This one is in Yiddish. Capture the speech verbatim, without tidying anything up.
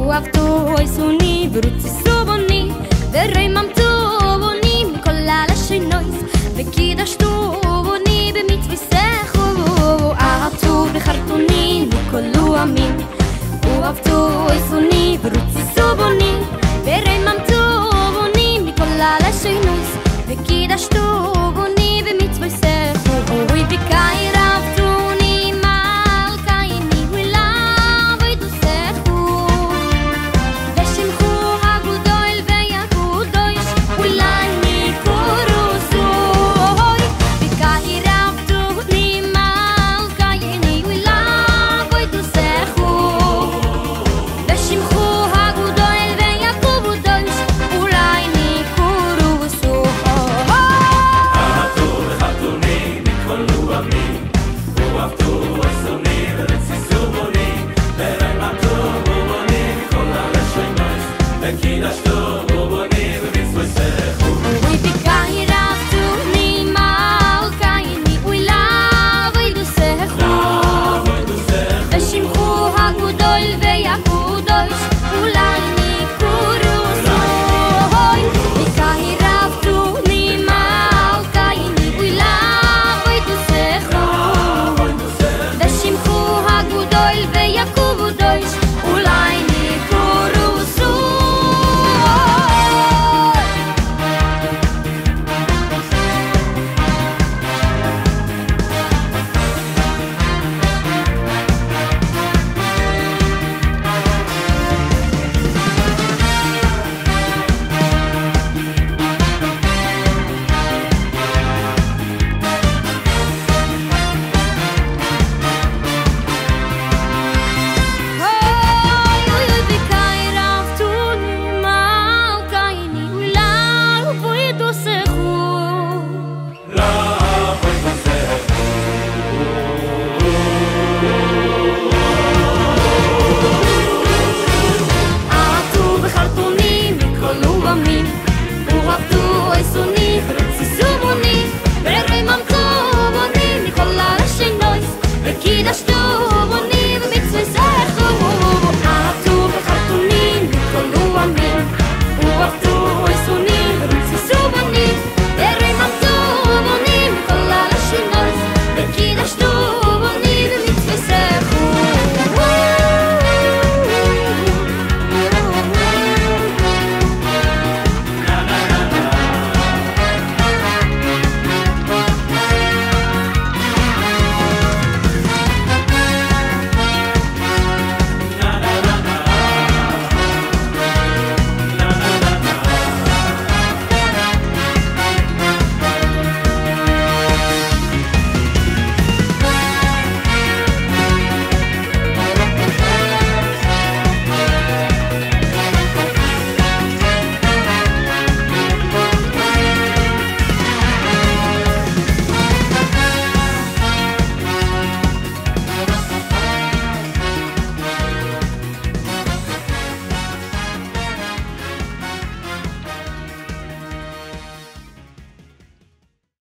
עבדו איסוני ורוצסו בוני ורממתו בוני מכל הלשונויס וקידשתו בוני במצווסךו עבדו בחרטוני מכל עמים עבדו איסוני ורוצסו בוני ורממתו בוני מכל הלשונויס וקידשתו בוני במצווסךו אוי בקאי רבדוני מלכייני ולה וידוסךו ושמחו הגודל ויהודויש אולי ניקורוסו אוי בקאי רבדוני מלכייני ולה וידוסךו ושמחו הגודל ויהודויש אולי ניקורוסו עבדו בחרטוני מכל עמים ועבדו איסוני ורציסו בוני ורממתו בוני מכל הלשונויס וקידשתו בוני במצווסךו אוי בקאי רבדוני מלכייני ולה וידוסךו ושמחו הגודל